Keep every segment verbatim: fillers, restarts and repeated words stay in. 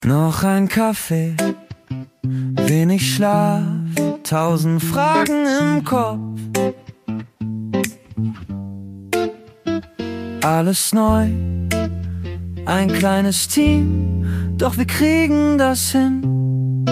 Noch ein Kaffee, wenig Schlaf, tausend Fragen im Kopf. Alles neu, ein kleines Team, doch wir kriegen das hin.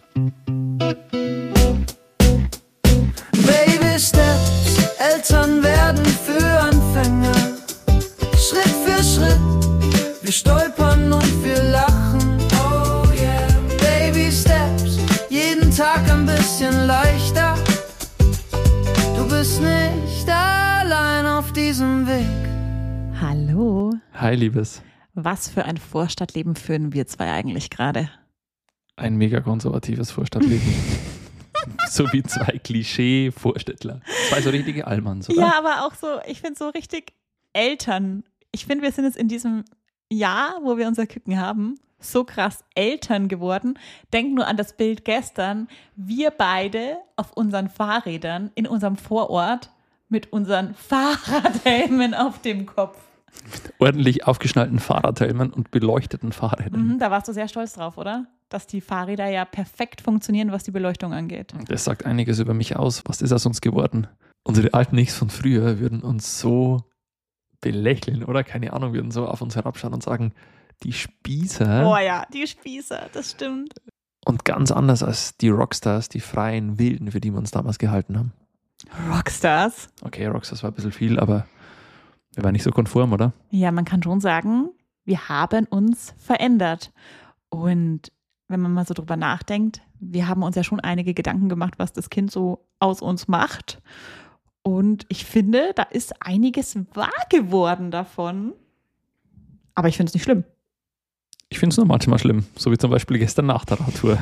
Baby Steps, Eltern werden für Anfänger. Schritt für Schritt, wir stolpern und wir lachen. Oh yeah. Baby Steps, jeden Tag ein bisschen leichter. Du bist nicht allein auf diesem Weg. Hallo. Hi, Liebes. Was für ein Vorstadtleben führen wir zwei eigentlich gerade? Ein mega konservatives Vorstadtleben. So wie zwei Klischee-Vorstädtler. Zwei so richtige Allmanns, oder? Ja, aber auch so, ich finde so richtig Eltern. Ich finde, wir sind jetzt in diesem Jahr, wo wir unser Küken haben, so krass Eltern geworden. Denk nur an das Bild gestern. Wir beide auf unseren Fahrrädern in unserem Vorort mit unseren Fahrradhelmen auf dem Kopf. Mit ordentlich aufgeschnallten Fahrradhelmen und beleuchteten Fahrrädern. Mhm, da warst du sehr stolz drauf, oder? Dass die Fahrräder ja perfekt funktionieren, was die Beleuchtung angeht. Das sagt einiges über mich aus. Was ist aus uns geworden? Unsere alten Ichs von früher würden uns so belächeln, oder? Keine Ahnung, würden so auf uns herabschauen und sagen, die Spießer. Oh ja, die Spießer, das stimmt. Und ganz anders als die Rockstars, die freien Wilden, für die wir uns damals gehalten haben. Rockstars? Okay, Rockstars war ein bisschen viel, aber wir waren nicht so konform, oder? Ja, man kann schon sagen, wir haben uns verändert. Und wenn man mal so drüber nachdenkt, wir haben uns ja schon einige Gedanken gemacht, was das Kind so aus uns macht. Und ich finde, da ist einiges wahr geworden davon. Aber ich finde es nicht schlimm. Ich finde es nur manchmal schlimm, so wie zum Beispiel gestern nach der Radtour.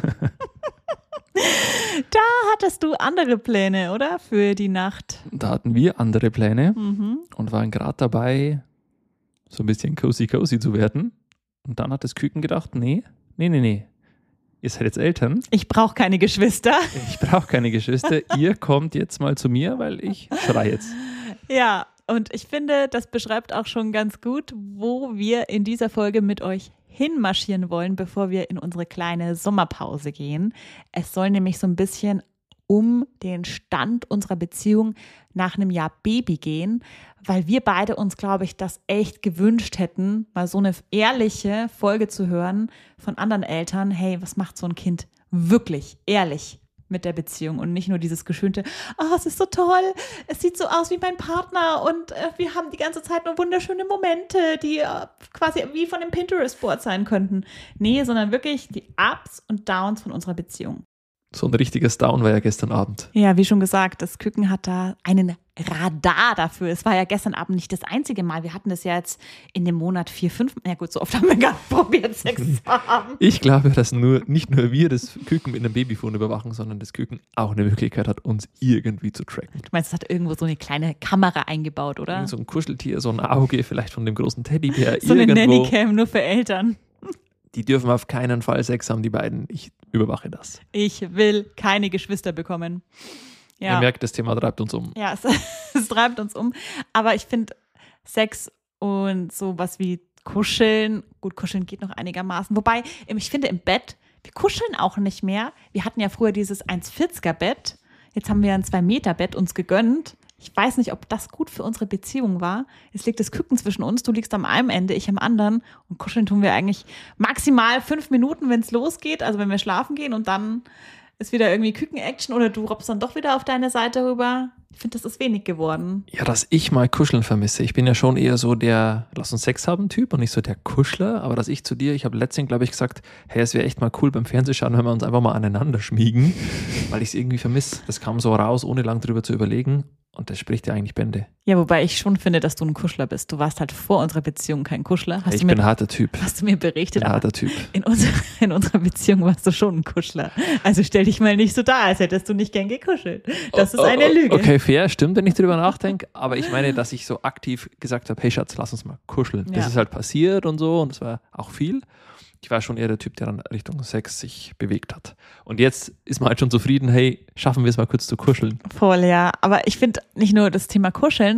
Da hattest du andere Pläne, oder? Für die Nacht. Da hatten wir andere Pläne Mhm. und waren gerade dabei, so ein bisschen cozy-cozy zu werden. Und dann hat das Küken gedacht, nee, nee, nee, nee. Ihr seid jetzt Eltern. Ich brauche keine Geschwister. Ich brauche keine Geschwister. Ihr kommt jetzt mal zu mir, weil ich schrei jetzt. Ja, und ich finde, das beschreibt auch schon ganz gut, wo wir in dieser Folge mit euch hinmarschieren wollen, bevor wir in unsere kleine Sommerpause gehen. Es soll nämlich so ein bisschen um den Stand unserer Beziehung nach einem Jahr Baby gehen, weil wir beide uns, glaube ich, das echt gewünscht hätten, mal so eine ehrliche Folge zu hören von anderen Eltern. Hey, was macht so ein Kind wirklich ehrlich mit der Beziehung und nicht nur dieses geschönte, oh, es ist so toll, es sieht so aus wie mein Partner und äh, wir haben die ganze Zeit nur wunderschöne Momente, die äh, quasi wie von dem Pinterest-Board sein könnten. Nee, sondern wirklich die Ups und Downs von unserer Beziehung. So ein richtiges Down war ja gestern Abend. Ja, wie schon gesagt, das Küken hat da einen Radar dafür. Es war ja gestern Abend nicht das einzige Mal. Wir hatten das ja jetzt in dem Monat vier, fünf, na gut, so oft haben wir gar nicht probiert, Sex zu haben. Ich glaube, dass nur, nicht nur wir das Küken mit einem Babyphone überwachen, sondern das Küken auch eine Möglichkeit hat, uns irgendwie zu tracken. Du meinst, es hat irgendwo so eine kleine Kamera eingebaut, oder? So ein Kuscheltier, so ein Auge vielleicht von dem großen Teddybär. So eine irgendwo. Nannycam nur für Eltern. Die dürfen auf keinen Fall Sex haben, die beiden. Ich überwache das. Ich will keine Geschwister bekommen. Ja. Ihr merkt, das Thema treibt uns um. Ja, es, es treibt uns um. Aber ich finde Sex und sowas wie Kuscheln, gut, Kuscheln geht noch einigermaßen. Wobei, ich finde im Bett, wir kuscheln auch nicht mehr. Wir hatten ja früher dieses eins vierziger Bett. Jetzt haben wir ein zwei Meter Bett uns gegönnt. Ich weiß nicht, ob das gut für unsere Beziehung war. Jetzt liegt das Küken zwischen uns, du liegst am einen Ende, ich am anderen. Und kuscheln tun wir eigentlich maximal fünf Minuten, wenn es losgeht, also wenn wir schlafen gehen und dann ist wieder irgendwie Küken-Action oder du robbst dann doch wieder auf deine Seite rüber. Ich finde, das ist wenig geworden. Ja, dass ich mal Kuscheln vermisse. Ich bin ja schon eher so der Lass uns Sex haben Typ und nicht so der Kuschler. Aber dass ich zu dir, ich habe letztens, glaube ich, gesagt, hey, es wäre echt mal cool beim Fernsehschauen, wenn wir uns einfach mal aneinander schmiegen, weil ich es irgendwie vermisse. Das kam so raus, ohne lang drüber zu überlegen. Und das spricht ja eigentlich Bände. Ja, wobei ich schon finde, dass du ein Kuschler bist. Du warst halt vor unserer Beziehung kein Kuschler. Hast ich du mir, bin ein harter Typ. Hast du mir berichtet. Ein harter Typ. In, unser, in unserer Beziehung warst du schon ein Kuschler. Also stell dich mal nicht so dar, als hättest du nicht gern gekuschelt. Das oh, ist eine oh, Lüge. Okay, fair, stimmt, wenn ich drüber nachdenke. Aber ich meine, dass ich so aktiv gesagt habe, hey Schatz, lass uns mal kuscheln. Ja. Das ist halt passiert und so und das war auch viel. Ich war schon eher der Typ, der dann Richtung Sex sich bewegt hat. Und jetzt ist man halt schon zufrieden, hey, schaffen wir es mal kurz zu kuscheln. Voll, ja. Aber ich finde nicht nur das Thema Kuscheln,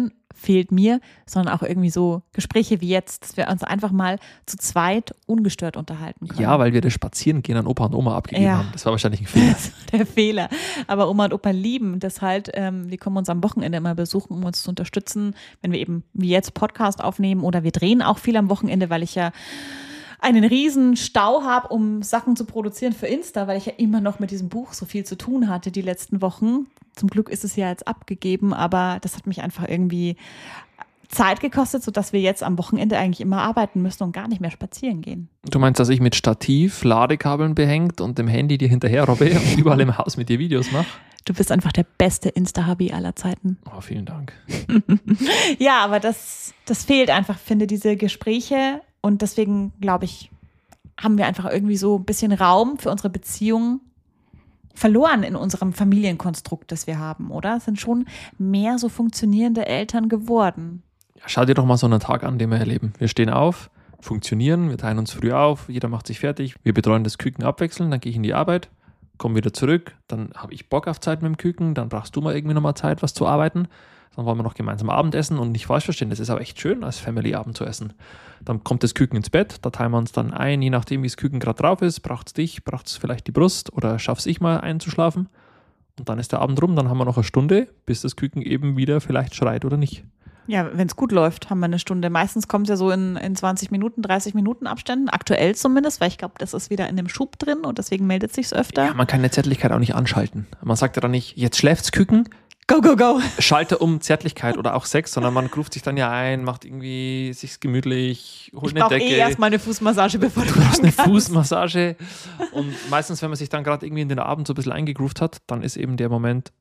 fehlt mir, sondern auch irgendwie so Gespräche wie jetzt, dass wir uns einfach mal zu zweit ungestört unterhalten können. Ja, weil wir das Spazierengehen an Opa und Oma abgegeben Ja. haben. Das war wahrscheinlich ein Fehler. Das war der Fehler. Aber Oma und Opa lieben das halt. Ähm, die kommen uns am Wochenende immer besuchen, um uns zu unterstützen, wenn wir eben wie jetzt Podcast aufnehmen oder wir drehen auch viel am Wochenende, weil ich ja einen riesen Stau habe, um Sachen zu produzieren für Insta, weil ich ja immer noch mit diesem Buch so viel zu tun hatte die letzten Wochen. Zum Glück ist es ja jetzt abgegeben, aber das hat mich einfach irgendwie Zeit gekostet, sodass wir jetzt am Wochenende eigentlich immer arbeiten müssen und gar nicht mehr spazieren gehen. Du meinst, dass ich mit Stativ, Ladekabeln behängt und dem Handy dir hinterher robbe und überall im Haus mit dir Videos mache? Du bist einfach der beste Insta-Hubby aller Zeiten. Oh, vielen Dank. Ja, aber das, das fehlt einfach, finde diese Gespräche. Und deswegen, glaube ich, haben wir einfach irgendwie so ein bisschen Raum für unsere Beziehung verloren in unserem Familienkonstrukt, das wir haben, oder? Es sind schon mehr so funktionierende Eltern geworden. Ja, schau dir doch mal so einen Tag an, den wir erleben. Wir stehen auf, funktionieren, wir teilen uns früh auf, jeder macht sich fertig, wir betreuen das Küken abwechselnd, dann gehe ich in die Arbeit, komme wieder zurück, dann habe ich Bock auf Zeit mit dem Küken, dann brauchst du mal irgendwie nochmal Zeit, was zu arbeiten. Dann wollen wir noch gemeinsam Abendessen und nicht falsch verstehen, das ist aber echt schön, als Family-Abend zu essen. Dann kommt das Küken ins Bett, da teilen wir uns dann ein, je nachdem, wie das Küken gerade drauf ist. Braucht es dich, braucht es vielleicht die Brust oder schaff's ich mal einzuschlafen. Und dann ist der Abend rum, dann haben wir noch eine Stunde, bis das Küken eben wieder vielleicht schreit oder nicht. Ja, wenn es gut läuft, haben wir eine Stunde. Meistens kommt es ja so in, in zwanzig Minuten, dreißig Minuten Abständen, aktuell zumindest, weil ich glaube, das ist wieder in dem Schub drin und deswegen meldet es sich öfter. Ja, man kann eine Zärtlichkeit auch nicht anschalten. Man sagt ja dann nicht, jetzt schläft's Küken, Go, go, go. Schalte um Zärtlichkeit oder auch Sex, sondern man ruft sich dann ja ein, macht irgendwie sich's gemütlich, holt Ich eine brauche Decke. eh erstmal eine Fußmassage, bevor du Du hast eine kannst. Fußmassage und meistens, wenn man sich dann gerade irgendwie in den Abend so ein bisschen eingegroovt hat, dann ist eben der Moment,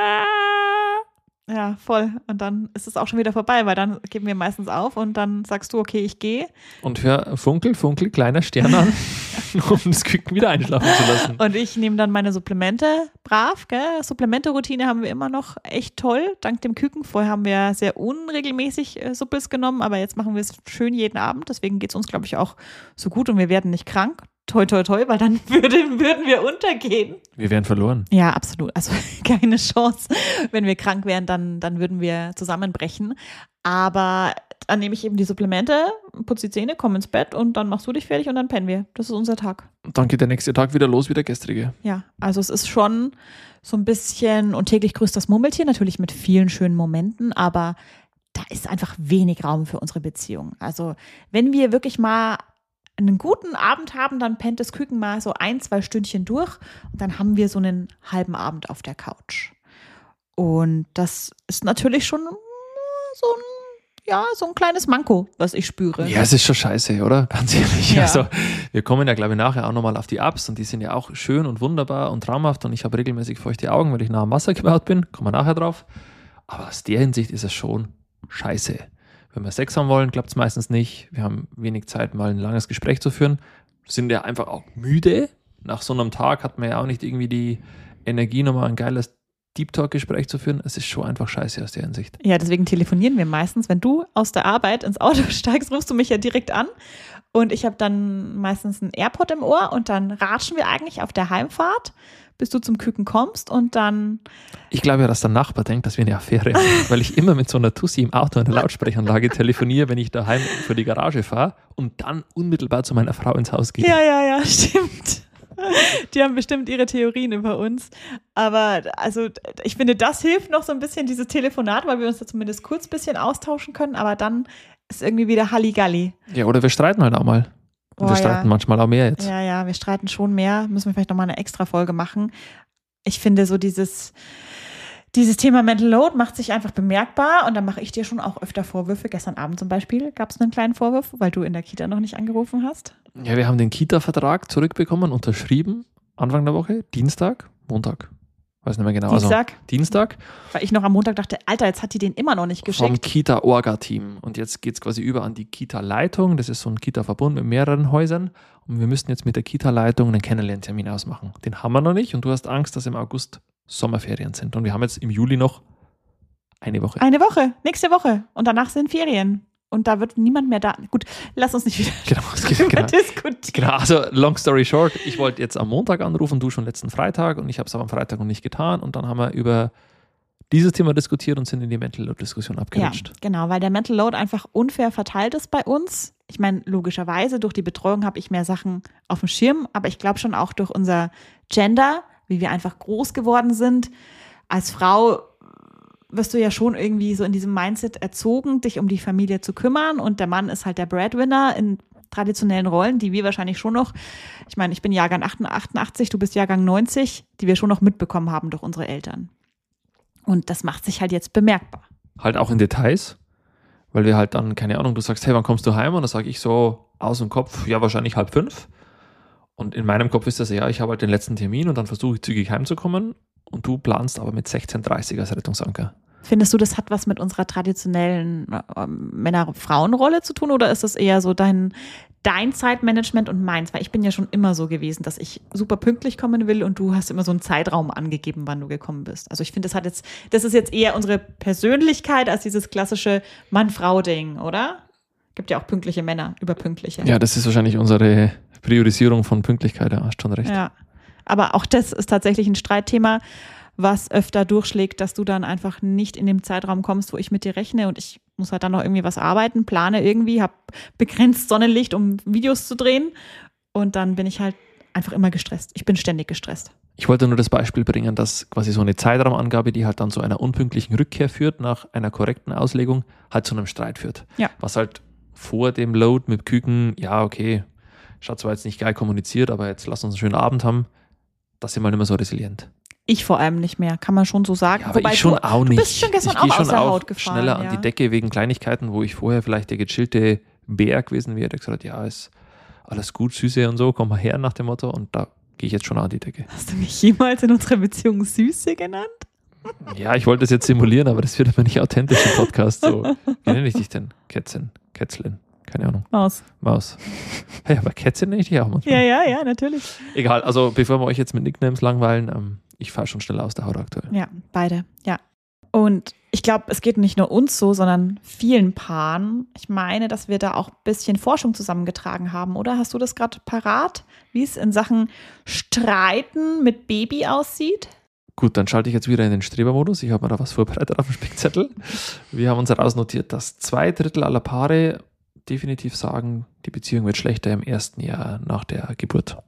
Ja, voll. Und dann ist es auch schon wieder vorbei, weil dann geben wir meistens auf und dann sagst du, okay, ich gehe. und hör Funkel, Funkel, kleiner Stern an, um das Küken wieder einschlafen zu lassen. Und ich nehme dann meine Supplemente brav, gell? Supplemente-Routine haben wir immer noch echt toll, dank dem Küken. Vorher haben wir sehr unregelmäßig äh, Supples genommen, aber jetzt machen wir es schön jeden Abend. Deswegen geht es uns, glaube ich, auch so gut und wir werden nicht krank. Toi, toi, toi, weil dann würden, würden wir untergehen. Wir wären verloren. Ja, absolut. Also keine Chance. Wenn wir krank wären, dann, dann würden wir zusammenbrechen. Aber dann nehme ich eben die Supplemente, putze die Zähne, komme ins Bett und dann machst du dich fertig und dann pennen wir. Das ist unser Tag. Und dann geht der nächste Tag wieder los wie der gestrige. Ja, also es ist schon so ein bisschen und täglich grüßt das Murmeltier, natürlich mit vielen schönen Momenten, aber da ist einfach wenig Raum für unsere Beziehung. Also wenn wir wirklich mal einen guten Abend haben, dann pennt das Küken mal so ein, zwei Stündchen durch und dann haben wir so einen halben Abend auf der Couch. Und das ist natürlich schon so ein, ja, so ein kleines Manko, was ich spüre. Ja, es ist schon scheiße, oder? Ganz ehrlich. Ja. Also, wir kommen ja, glaube ich, nachher auch nochmal auf die Ups und die sind ja auch schön und wunderbar und traumhaft und ich habe regelmäßig feuchte Augen, weil ich nah am Wasser gebaut bin. Kommen wir nachher drauf. Aber aus der Hinsicht ist es schon scheiße. Wenn wir Sex haben wollen, klappt es meistens nicht. Wir haben wenig Zeit, mal ein langes Gespräch zu führen. Wir sind ja einfach auch müde. Nach so einem Tag hat man ja auch nicht irgendwie die Energie, nochmal ein geiles Deep Talk-Gespräch zu führen. Es ist schon einfach scheiße aus der Hinsicht. Ja, deswegen telefonieren wir meistens. Wenn du aus der Arbeit ins Auto steigst, rufst du mich ja direkt an. Und ich habe dann meistens einen AirPod im Ohr und dann ratschen wir eigentlich auf der Heimfahrt, bis du zum Küken kommst und dann... Ich glaube ja, dass der Nachbar denkt, dass wir eine Affäre haben, weil ich immer mit so einer Tussi im Auto an der Lautsprechanlage telefoniere, wenn ich daheim vor die Garage fahre und dann unmittelbar zu meiner Frau ins Haus gehe. Ja, ja, ja, stimmt. Die haben bestimmt ihre Theorien über uns. Aber also ich finde, das hilft noch so ein bisschen, dieses Telefonat, weil wir uns da zumindest kurz ein bisschen austauschen können, aber dann ist irgendwie wieder Halligalli. Ja, oder wir streiten halt auch mal. Und Boah, wir streiten ja. manchmal auch mehr jetzt. Ja, ja, wir streiten schon mehr. Müssen wir vielleicht nochmal eine extra Folge machen. Ich finde so dieses, dieses Thema Mental Load macht sich einfach bemerkbar und da mache ich dir schon auch öfter Vorwürfe. Gestern Abend zum Beispiel gab es einen kleinen Vorwurf, weil du in der Kita noch nicht angerufen hast. Ja, wir haben den Kita-Vertrag zurückbekommen, unterschrieben, Anfang der Woche, Dienstag, Montag, weiß nicht mehr genau. Dienstag? Also, Dienstag. Weil ich noch am Montag dachte, Alter, jetzt hat die den immer noch nicht Vom geschickt. Kita-Orga-Team. Und jetzt geht es quasi über an die Kita-Leitung. Das ist so ein Kita-Verbund mit mehreren Häusern. Und wir müssten jetzt mit der Kita-Leitung einen Kennenlerntermin ausmachen. Den haben wir noch nicht und du hast Angst, dass im August Sommerferien sind. Und wir haben jetzt im Juli noch eine Woche. Eine Woche, nächste Woche. Und danach sind Ferien. Und da wird niemand mehr da. Gut, lass uns nicht wieder Genau, es geht, drüber genau. diskutieren. Genau, also long story short, ich wollte jetzt am Montag anrufen, du schon letzten Freitag und ich habe es aber am Freitag noch nicht getan und dann haben wir über dieses Thema diskutiert und sind in die Mental Load-Diskussion abgerutscht. Ja, genau, weil der Mental Load einfach unfair verteilt ist bei uns. Ich meine, logischerweise, durch die Betreuung habe ich mehr Sachen auf dem Schirm, aber ich glaube schon auch durch unser Gender, wie wir einfach groß geworden sind. Als Frau wirst du ja schon irgendwie so in diesem Mindset erzogen, dich um die Familie zu kümmern, und der Mann ist halt der Breadwinner in traditionellen Rollen, die wir wahrscheinlich schon noch, ich meine, ich bin Jahrgang achtundachtzig, du bist Jahrgang neunzig, die wir schon noch mitbekommen haben durch unsere Eltern. Und das macht sich halt jetzt bemerkbar. Halt auch in Details, weil wir halt dann, keine Ahnung, du sagst, hey, wann kommst du heim? Und dann sage ich so aus dem Kopf, ja, wahrscheinlich halb fünf. Und in meinem Kopf ist das, ja, ich habe halt den letzten Termin und dann versuche ich zügig heimzukommen, und du planst aber mit sechzehn Uhr dreißig als Rettungsanker. Findest du, das hat was mit unserer traditionellen äh, Männer-Frauen-Rolle zu tun, oder ist das eher so dein, dein Zeitmanagement und meins? Weil ich bin ja schon immer so gewesen, dass ich super pünktlich kommen will, und du hast immer so einen Zeitraum angegeben, wann du gekommen bist. Also ich finde, das hat jetzt, das ist jetzt eher unsere Persönlichkeit als dieses klassische Mann-Frau-Ding, oder? Gibt ja auch pünktliche Männer, überpünktliche. Ja, das ist wahrscheinlich unsere Priorisierung von Pünktlichkeit, da hast schon recht. Ja, aber auch das ist tatsächlich ein Streitthema, was öfter durchschlägt, dass du dann einfach nicht in dem Zeitraum kommst, wo ich mit dir rechne, und ich muss halt dann noch irgendwie was arbeiten, plane irgendwie, habe begrenzt Sonnenlicht, um Videos zu drehen, und dann bin ich halt einfach immer gestresst. Ich bin ständig gestresst. Ich wollte nur das Beispiel bringen, dass quasi so eine Zeitraumangabe, die halt dann zu einer unpünktlichen Rückkehr führt, nach einer korrekten Auslegung, halt zu einem Streit führt. Ja. Was halt vor dem Load mit Küken, ja okay, schaut zwar jetzt nicht geil kommuniziert, aber jetzt lass uns einen schönen Abend haben, das sind wir nicht mehr so resilient. Ich vor allem nicht mehr, kann man schon so sagen. Ja, aber Wobei ich schon du, auch nicht. Du bist schon gestern ich auch schon aus der auch Haut gefahren. schneller ja. an die Decke wegen Kleinigkeiten, wo ich vorher vielleicht der gechillte Bär gewesen wäre, der gesagt hat, ja, ist alles gut, Süße und so, komm mal her nach dem Motto, und da gehe ich jetzt schon an die Decke. Hast du mich jemals in unserer Beziehung Süße genannt? Ja, ich wollte das jetzt simulieren, aber das wird aber nicht authentisch im Podcast. So, wie nenne ich dich denn? Kätzchen, Kätzlin, keine Ahnung. Maus. Maus. Hey, aber Kätzchen nenne ich dich auch manchmal. Ja, ja, ja, natürlich. Egal, also bevor wir euch jetzt mit Nicknames langweilen, ähm, ich fahre schon schneller aus der Haut aktuell. Ja, beide, ja. Und ich glaube, es geht nicht nur uns so, sondern vielen Paaren. Ich meine, dass wir da auch ein bisschen Forschung zusammengetragen haben, oder? Hast du das gerade parat, wie es in Sachen Streiten mit Baby aussieht? Gut, dann schalte ich jetzt wieder in den Strebermodus. Ich habe mir da was vorbereitet auf dem Spickzettel. Wir haben uns herausnotiert, dass zwei Drittel aller Paare definitiv sagen, die Beziehung wird schlechter im ersten Jahr nach der Geburt.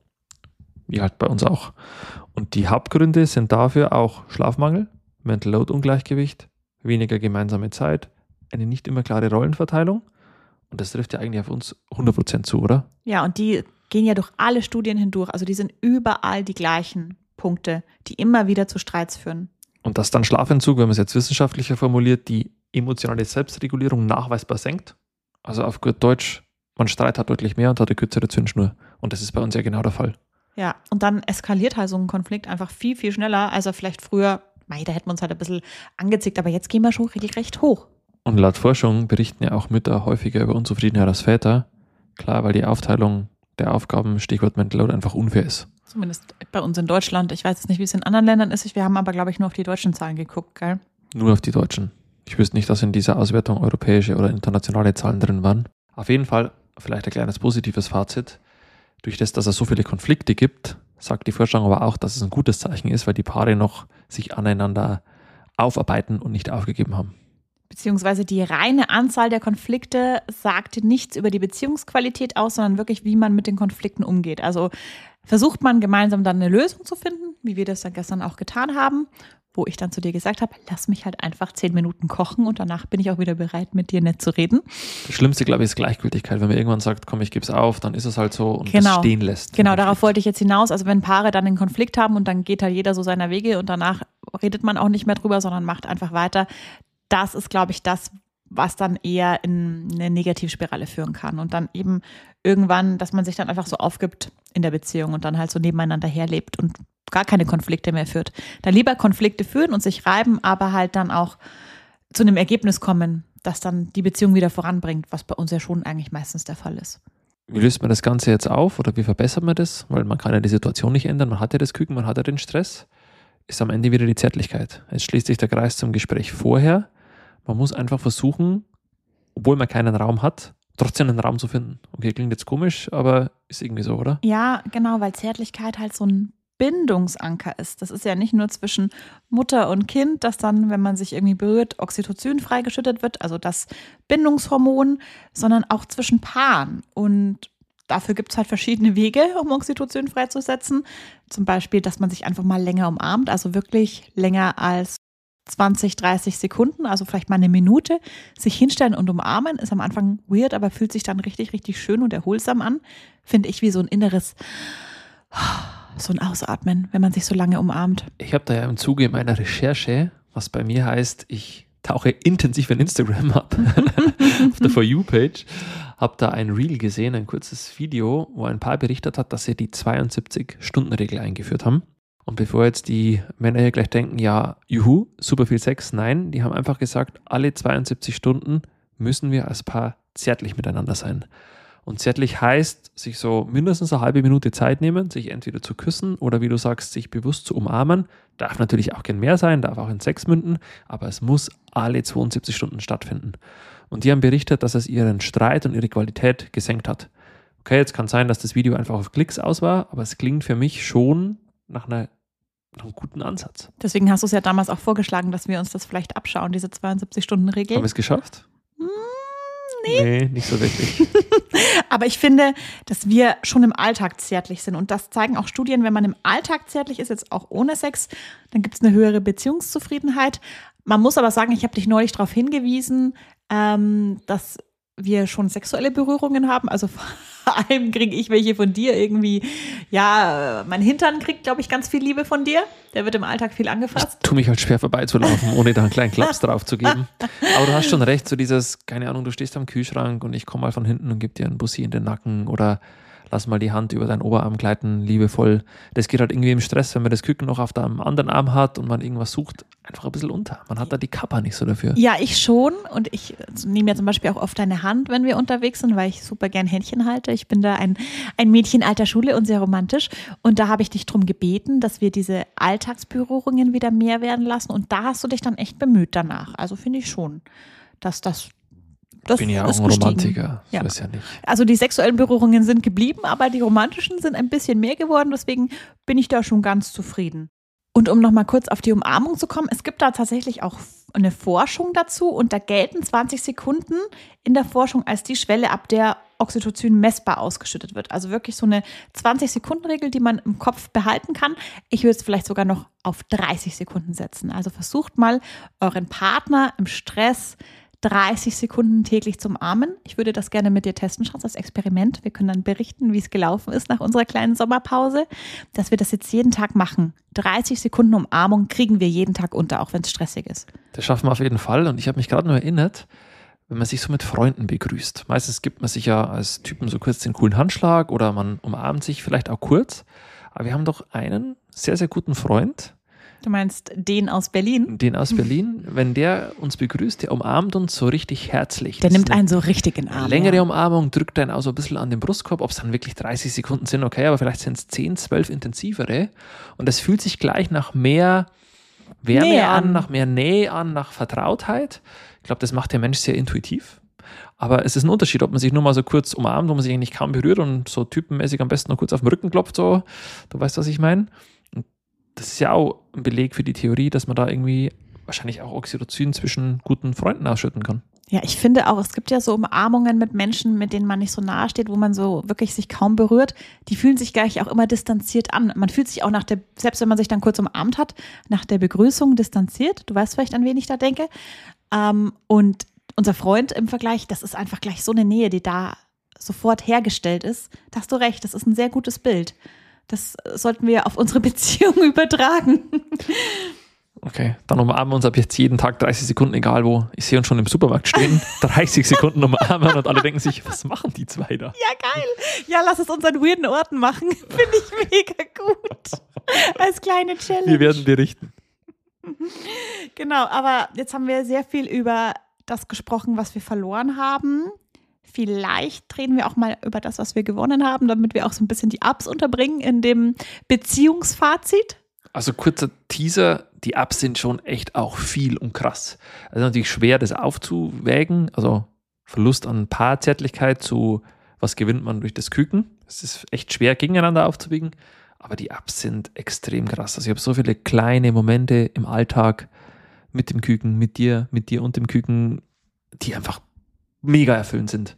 Wie halt bei uns auch. Und die Hauptgründe sind dafür auch Schlafmangel, Mental Load Ungleichgewicht, weniger gemeinsame Zeit, eine nicht immer klare Rollenverteilung. Und das trifft ja eigentlich auf uns hundert Prozent zu, oder? Ja, und die gehen ja durch alle Studien hindurch. Also die sind überall die gleichen Punkte, die immer wieder zu Streits führen. Und dass dann Schlafentzug, wenn man es jetzt wissenschaftlicher formuliert, die emotionale Selbstregulierung nachweisbar senkt. Also auf gut Deutsch, man Streit hat deutlich mehr und hat eine kürzere Zündschnur. Und das ist bei uns ja genau der Fall. Ja, und dann eskaliert halt so ein Konflikt einfach viel, viel schneller, als er vielleicht früher, mei, da hätten wir uns halt ein bisschen angezickt, aber jetzt gehen wir schon regelrecht hoch. Und laut Forschung berichten ja auch Mütter häufiger über Unzufriedenheit als Väter. Klar, weil die Aufteilung der Aufgaben, Stichwort Mental Load, einfach unfair ist. Zumindest bei uns in Deutschland. Ich weiß jetzt nicht, wie es in anderen Ländern ist. Wir haben aber, glaube ich, nur auf die deutschen Zahlen geguckt, gell? Nur auf die deutschen. Ich wüsste nicht, dass in dieser Auswertung europäische oder internationale Zahlen drin waren. Auf jeden Fall vielleicht ein kleines positives Fazit. Durch das, dass es so viele Konflikte gibt, sagt die Forschung aber auch, dass es ein gutes Zeichen ist, weil die Paare noch sich aneinander aufarbeiten und nicht aufgegeben haben. Beziehungsweise die reine Anzahl der Konflikte sagt nichts über die Beziehungsqualität aus, sondern wirklich, wie man mit den Konflikten umgeht. Also versucht man gemeinsam dann eine Lösung zu finden, wie wir das dann gestern auch getan haben, wo ich dann zu dir gesagt habe, lass mich halt einfach zehn Minuten kochen und danach bin ich auch wieder bereit, mit dir nett zu reden. Das Schlimmste, glaube ich, ist Gleichgültigkeit. Wenn man irgendwann sagt, komm, ich gebe es auf, dann ist es halt so und genau. das stehen lässt. Genau, darauf wollte ich jetzt hinaus. Also wenn Paare dann einen Konflikt haben und dann geht halt jeder so seiner Wege und danach redet man auch nicht mehr drüber, sondern macht einfach weiter. Das ist, glaube ich, das, was dann eher in eine Negativspirale führen kann. Und dann eben irgendwann, dass man sich dann einfach so aufgibt in der Beziehung und dann halt so nebeneinander herlebt und gar keine Konflikte mehr führt. Dann lieber Konflikte führen und sich reiben, aber halt dann auch zu einem Ergebnis kommen, das dann die Beziehung wieder voranbringt, was bei uns ja schon eigentlich meistens der Fall ist. Wie löst man das Ganze jetzt auf oder wie verbessert man das? Weil man kann ja die Situation nicht ändern, man hat ja das Küken, man hat ja den Stress. Ist am Ende wieder die Zärtlichkeit. Jetzt schließt sich der Kreis zum Gespräch vorher. Man muss einfach versuchen, obwohl man keinen Raum hat, trotzdem einen Raum zu finden. Okay, klingt jetzt komisch, aber ist irgendwie so, oder? Ja, genau, weil Zärtlichkeit halt so ein Bindungsanker ist. Das ist ja nicht nur zwischen Mutter und Kind, dass dann, wenn man sich irgendwie berührt, Oxytocin freigeschüttet wird, also das Bindungshormon, sondern auch zwischen Paaren. Und dafür gibt es halt verschiedene Wege, um Oxytocin freizusetzen. Zum Beispiel, dass man sich einfach mal länger umarmt, also wirklich länger als zwanzig, dreißig Sekunden, also vielleicht mal eine Minute, sich hinstellen und umarmen. Ist am Anfang weird, aber fühlt sich dann richtig, richtig schön und erholsam an. Finde ich wie so ein inneres, so ein Ausatmen, wenn man sich so lange umarmt. Ich habe da ja im Zuge meiner Recherche, was bei mir heißt, ich tauche intensiv in Instagram ab, auf der For You-Page, habe da ein Reel gesehen, ein kurzes Video, wo ein Paar berichtet hat, dass sie die zweiundsiebzig-Stunden-Regel eingeführt haben. Und bevor jetzt die Männer hier gleich denken, ja, juhu, super viel Sex, nein, die haben einfach gesagt, alle zweiundsiebzig Stunden müssen wir als Paar zärtlich miteinander sein. Und zärtlich heißt, sich so mindestens eine halbe Minute Zeit nehmen, sich entweder zu küssen oder wie du sagst, sich bewusst zu umarmen. Darf natürlich auch gern mehr sein, darf auch in Sex münden, aber es muss alle zweiundsiebzig Stunden stattfinden. Und die haben berichtet, dass es ihren Streit und ihre Qualität gesenkt hat. Okay, jetzt kann sein, dass das Video einfach auf Klicks aus war, aber es klingt für mich schon nach, einer, nach einem guten Ansatz. Deswegen hast du es ja damals auch vorgeschlagen, dass wir uns das vielleicht abschauen, diese zweiundsiebzig-Stunden-Regel. Haben wir es geschafft? Hm, nee. Nee, nicht so wirklich. Aber ich finde, dass wir schon im Alltag zärtlich sind. Und das zeigen auch Studien, wenn man im Alltag zärtlich ist, jetzt auch ohne Sex, dann gibt es eine höhere Beziehungszufriedenheit. Man muss aber sagen, ich habe dich neulich darauf hingewiesen, ähm, dass wir schon sexuelle Berührungen haben. Also vor allem kriege ich welche von dir irgendwie. Ja, mein Hintern kriegt, glaube ich, ganz viel Liebe von dir. Der wird im Alltag viel angefasst. Ich tue mich halt schwer vorbeizulaufen, ohne da einen kleinen Klaps drauf zu geben. Aber du hast schon recht, so dieses, keine Ahnung, du stehst am Kühlschrank und ich komme mal von hinten und gebe dir einen Bussi in den Nacken oder lass mal die Hand über deinen Oberarm gleiten, liebevoll. Das geht halt irgendwie im Stress, wenn man das Küken noch auf dem anderen Arm hat und man irgendwas sucht, einfach ein bisschen unter. Man hat da die Kappa nicht so dafür. Ja, ich schon. Und ich nehme ja zum Beispiel auch oft deine Hand, wenn wir unterwegs sind, weil ich super gern Händchen halte. Ich bin da ein, ein Mädchen alter Schule und sehr romantisch. Und da habe ich dich darum gebeten, dass wir diese Alltagsberührungen wieder mehr werden lassen. Und da hast du dich dann echt bemüht danach. Also finde ich schon, dass das Das ich bin ja auch ein gestiegen. Romantiker, so ja. ist ja nicht. Also die sexuellen Berührungen sind geblieben, aber die romantischen sind ein bisschen mehr geworden, deswegen bin ich da schon ganz zufrieden. Und um nochmal kurz auf die Umarmung zu kommen, es gibt da tatsächlich auch eine Forschung dazu und da gelten zwanzig Sekunden in der Forschung als die Schwelle, ab der Oxytocin messbar ausgeschüttet wird. Also wirklich so eine zwanzig-Sekunden-Regel, die man im Kopf behalten kann. Ich würde es vielleicht sogar noch auf dreißig Sekunden setzen. Also versucht mal, euren Partner im Stress dreißig Sekunden täglich zum Umarmen. Ich würde das gerne mit dir testen, Schatz, als Experiment. Wir können dann berichten, wie es gelaufen ist nach unserer kleinen Sommerpause, dass wir das jetzt jeden Tag machen. dreißig Sekunden Umarmung kriegen wir jeden Tag unter, auch wenn es stressig ist. Das schaffen wir auf jeden Fall. Und ich habe mich gerade noch erinnert, wenn man sich so mit Freunden begrüßt. Meistens gibt man sich ja als Typen so kurz den coolen Handschlag oder man umarmt sich vielleicht auch kurz. Aber wir haben doch einen sehr, sehr guten Freund. Du meinst den aus Berlin? Den aus Berlin. Wenn der uns begrüßt, der umarmt uns so richtig herzlich. Der Das nimmt ist einen so richtig in den Arm. längere ja. Umarmung, drückt einen auch so ein bisschen an den Brustkorb. Ob es dann wirklich dreißig Sekunden sind, okay, aber vielleicht sind es zehn, zwölf intensivere. Und das fühlt sich gleich nach mehr Wärme Nähe an, an, nach mehr Nähe an, nach Vertrautheit. Ich glaube, das macht der Mensch sehr intuitiv. Aber es ist ein Unterschied, ob man sich nur mal so kurz umarmt, wo man sich eigentlich kaum berührt und so typenmäßig am besten noch kurz auf den Rücken klopft. So. Du weißt, was ich meine? Das ist ja auch ein Beleg für die Theorie, dass man da irgendwie wahrscheinlich auch Oxytocin zwischen guten Freunden ausschütten kann. Ja, ich finde auch, es gibt ja so Umarmungen mit Menschen, mit denen man nicht so nahe steht, wo man so wirklich sich kaum berührt. Die fühlen sich gleich auch immer distanziert an. Man fühlt sich auch nach der, selbst wenn man sich dann kurz umarmt hat, nach der Begrüßung distanziert. Du weißt vielleicht, an wen ich da denke. Und unser Freund im Vergleich, das ist einfach gleich so eine Nähe, die da sofort hergestellt ist. Da hast du recht, das ist ein sehr gutes Bild. Das sollten wir auf unsere Beziehung übertragen. Okay, dann umarmen wir uns ab jetzt jeden Tag dreißig Sekunden, egal wo. Ich sehe uns schon im Supermarkt stehen, dreißig Sekunden umarmen und alle denken sich, was machen die zwei da? Ja, geil. Ja, lass es uns an weirden Orten machen. Finde ich mega gut. Als kleine Challenge. Wir werden berichten. Genau, aber jetzt haben wir sehr viel über das gesprochen, was wir verloren haben. Vielleicht reden wir auch mal über das, was wir gewonnen haben, damit wir auch so ein bisschen die Ups unterbringen in dem Beziehungsfazit. Also kurzer Teaser, die Ups sind schon echt auch viel und krass. Also natürlich schwer, das aufzuwägen. Also Verlust an Paarzärtlichkeit zu, was gewinnt man durch das Küken. Es ist echt schwer, gegeneinander aufzuwiegen. aber die Ups sind extrem krass. Also ich habe so viele kleine Momente im Alltag mit dem Küken, mit dir, mit dir und dem Küken, die einfach mega erfüllend sind.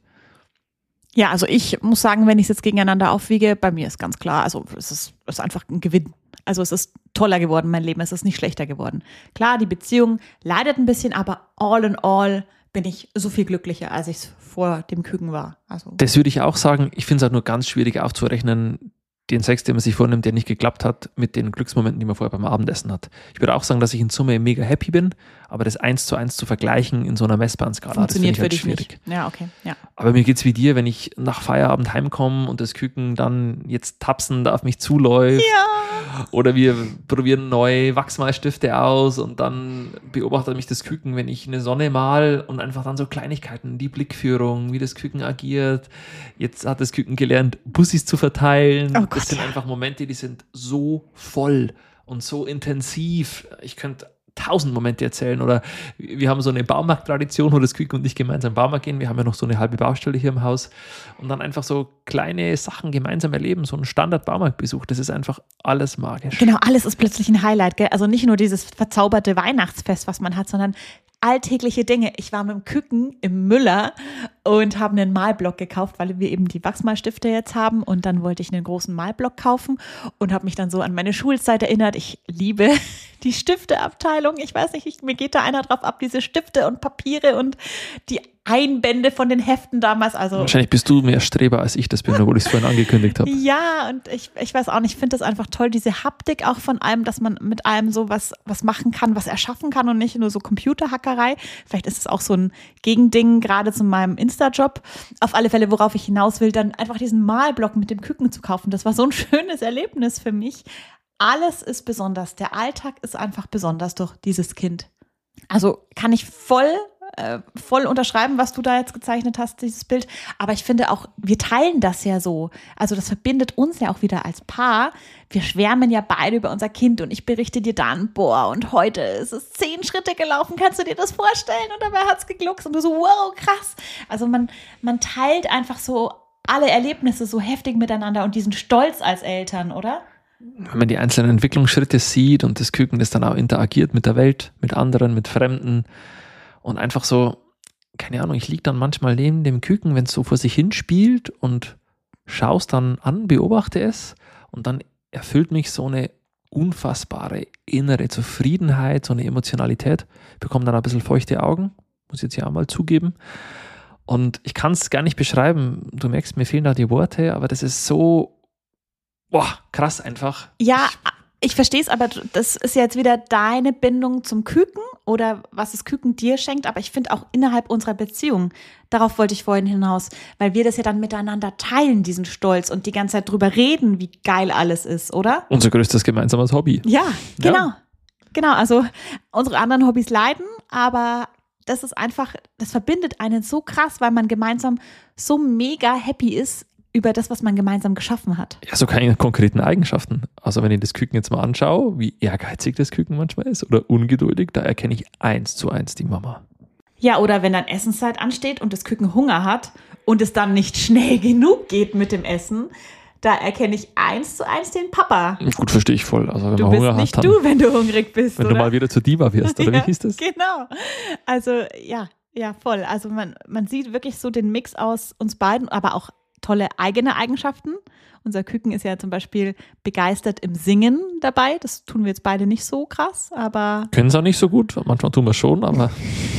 Ja, also ich muss sagen, wenn ich es jetzt gegeneinander aufwiege, bei mir ist ganz klar, also es ist, es ist einfach ein Gewinn. Also es ist toller geworden, mein Leben, es ist nicht schlechter geworden. Klar, die Beziehung leidet ein bisschen, aber all in all bin ich so viel glücklicher, als ich es vor dem Küken war. Also das würde ich auch sagen. Ich finde es auch nur ganz schwierig aufzurechnen, den Sex, den man sich vornimmt, der nicht geklappt hat, mit den Glücksmomenten, die man vorher beim Abendessen hat. Ich würde auch sagen, dass ich in Summe mega happy bin, aber das eins zu eins zu vergleichen in so einer messbaren Skala, funktioniert das finde ich für halt dich schwierig. nicht. Ja, okay. Ja. Aber mir geht es wie dir, wenn ich nach Feierabend heimkomme und das Küken dann jetzt tapsend auf mich zuläuft. Ja. Oder wir probieren neue Wachsmalstifte aus und dann beobachtet mich das Küken, wenn ich eine Sonne mal und einfach dann so Kleinigkeiten, die Blickführung, wie das Küken agiert. Jetzt hat das Küken gelernt, Bussis zu verteilen. Oh Gott, das sind ja. einfach Momente, die sind so voll und so intensiv. Ich könnte tausend Momente erzählen. Oder wir haben so eine Baumarkttradition, wo das Küken und ich gemeinsam in den Baumarkt gehen. Wir haben ja noch so eine halbe Baustelle hier im Haus. Und dann einfach so kleine Sachen gemeinsam erleben. So ein Standard-Baumarktbesuch. Das ist einfach alles magisch. Genau, alles ist plötzlich ein Highlight, gell? Also nicht nur dieses verzauberte Weihnachtsfest, was man hat, sondern alltägliche Dinge. Ich war mit dem Küken im Müller und habe einen Malblock gekauft, weil wir eben die Wachsmalstifte jetzt haben, und dann wollte ich einen großen Malblock kaufen und habe mich dann so an meine Schulzeit erinnert. Ich liebe die Stifteabteilung. Ich weiß nicht, ich, mir geht da einer drauf ab, diese Stifte und Papiere und die Einbände von den Heften damals. Also wahrscheinlich bist du mehr Streber als ich das bin, obwohl ich es vorhin angekündigt habe. Ja, und ich, ich weiß auch nicht, ich finde das einfach toll, diese Haptik auch von allem, dass man mit allem so was, was machen kann, was erschaffen kann und nicht nur so Computerhackerei. Vielleicht ist es auch so ein Gegending, gerade zu meinem Insta-Job. Auf alle Fälle, worauf ich hinaus will, dann einfach diesen Malblock mit dem Küken zu kaufen. Das war so ein schönes Erlebnis für mich. Alles ist besonders. Der Alltag ist einfach besonders durch dieses Kind. Also kann ich voll Äh, voll unterschreiben, was du da jetzt gezeichnet hast, dieses Bild. Aber ich finde auch, wir teilen das ja so. Also das verbindet uns ja auch wieder als Paar. Wir schwärmen ja beide über unser Kind und ich berichte dir dann, boah, und heute ist es zehn Schritte gelaufen. Kannst du dir das vorstellen? Und dabei hat's gegluckst und du so, wow, krass. Also man, man teilt einfach so alle Erlebnisse so heftig miteinander und diesen Stolz als Eltern, oder? Wenn man die einzelnen Entwicklungsschritte sieht und das Küken, das dann auch interagiert mit der Welt, mit anderen, mit Fremden. Und einfach so, keine Ahnung, ich liege dann manchmal neben dem Küken, wenn es so vor sich hin spielt und schaue es dann an, beobachte es und dann erfüllt mich so eine unfassbare innere Zufriedenheit, so eine Emotionalität. Ich bekomme dann ein bisschen feuchte Augen, muss ich jetzt ja auch mal zugeben. Und ich kann es gar nicht beschreiben. Du merkst, mir fehlen da die Worte, aber das ist so, boah, krass einfach. Ja, ich, Ich verstehe es, aber das ist ja jetzt wieder deine Bindung zum Küken oder was das Küken dir schenkt, aber ich finde auch innerhalb unserer Beziehung, darauf wollte ich vorhin hinaus, weil wir das ja dann miteinander teilen, diesen Stolz, und die ganze Zeit drüber reden, wie geil alles ist, oder? Unser größtes gemeinsames Hobby. Ja, genau. Ja. Genau, also unsere anderen Hobbys leiden, aber das ist einfach, das verbindet einen so krass, weil man gemeinsam so mega happy ist über das, was man gemeinsam geschaffen hat. Ja, so keine konkreten Eigenschaften. Also wenn ich das Küken jetzt mal anschaue, wie ehrgeizig das Küken manchmal ist oder ungeduldig, da erkenne ich eins zu eins die Mama. Ja, oder wenn dann Essenszeit ansteht und das Küken Hunger hat und es dann nicht schnell genug geht mit dem Essen, da erkenne ich eins zu eins den Papa. Gut, verstehe ich voll. Also wenn Du man bist Hunger nicht hat, dann, du, wenn du hungrig bist, wenn oder? du mal wieder zur Diva wirst, oder Ja, wie hieß das? Genau. Also ja, ja, voll. Also man, man sieht wirklich so den Mix aus uns beiden, aber auch tolle eigene Eigenschaften. Unser Küken ist ja zum Beispiel begeistert im Singen dabei. Das tun wir jetzt beide nicht so krass, aber... Können es auch nicht so gut. Manchmal tun wir es schon, aber...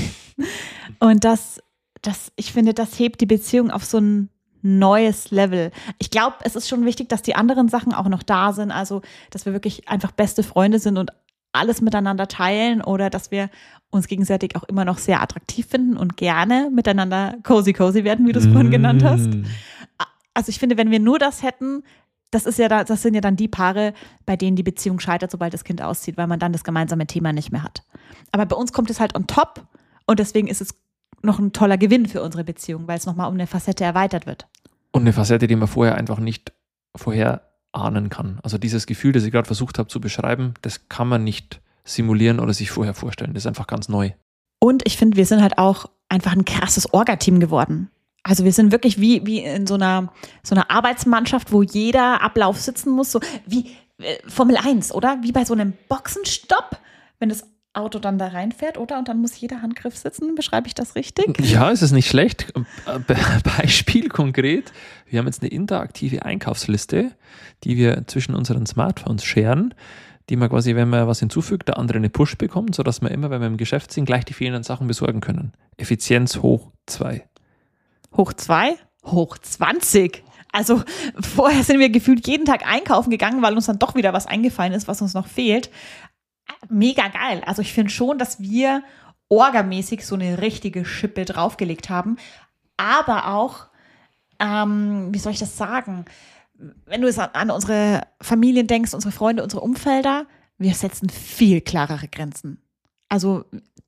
Und das, das, ich finde, das hebt die Beziehung auf so ein neues Level. Ich glaube, es ist schon wichtig, dass die anderen Sachen auch noch da sind. Also, dass wir wirklich einfach beste Freunde sind und alles miteinander teilen, oder dass wir uns gegenseitig auch immer noch sehr attraktiv finden und gerne miteinander cozy cozy werden, wie du es vorhin genannt hast. Also ich finde, wenn wir nur das hätten, das ist ja da, das sind ja dann die Paare, bei denen die Beziehung scheitert, sobald das Kind auszieht, weil man dann das gemeinsame Thema nicht mehr hat. Aber bei uns kommt es halt on top und deswegen ist es noch ein toller Gewinn für unsere Beziehung, weil es nochmal um eine Facette erweitert wird. Und eine Facette, die man vorher einfach nicht vorher ahnen kann. Also dieses Gefühl, das ich gerade versucht habe zu beschreiben, das kann man nicht simulieren oder sich vorher vorstellen. Das ist einfach ganz neu. Und ich finde, wir sind halt auch einfach ein krasses Orga-Team geworden. Also wir sind wirklich wie, wie in so einer, so einer Arbeitsmannschaft, wo jeder Ablauf sitzen muss, so wie äh, Formel eins, oder? Wie bei so einem Boxenstopp, wenn das Auto dann da reinfährt, oder? Und dann muss jeder Handgriff sitzen. Beschreibe ich das richtig? Ja, es ist nicht schlecht. Be- Beispiel konkret, wir haben jetzt eine interaktive Einkaufsliste, die wir zwischen unseren Smartphones scheren, die man quasi, wenn man was hinzufügt, der andere eine Push bekommt, sodass wir immer, wenn wir im Geschäft sind, gleich die fehlenden Sachen besorgen können. Effizienz hoch zwei. Hoch zwei, hoch zwanzig. Also vorher sind wir gefühlt jeden Tag einkaufen gegangen, weil uns dann doch wieder was eingefallen ist, was uns noch fehlt. Mega geil. Also ich finde schon, dass wir orgamäßig so eine richtige Schippe draufgelegt haben. Aber auch, ähm, wie soll ich das sagen, wenn du es an unsere Familien denkst, unsere Freunde, unsere Umfelder, wir setzen viel klarere Grenzen. Also